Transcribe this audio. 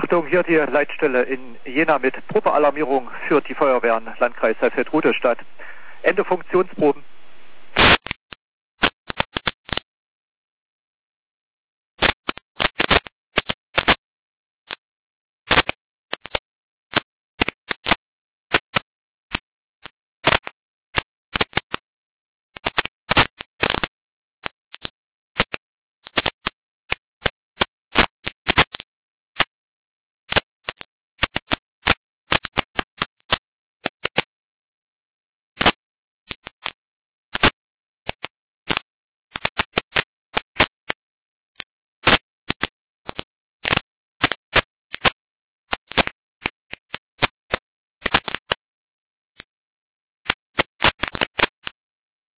Achtung, hier die Leitstelle in Jena mit Probealarmierung führt die Feuerwehren Landkreis Saalfeld-Rudolstadt. Ende Funktionsproben.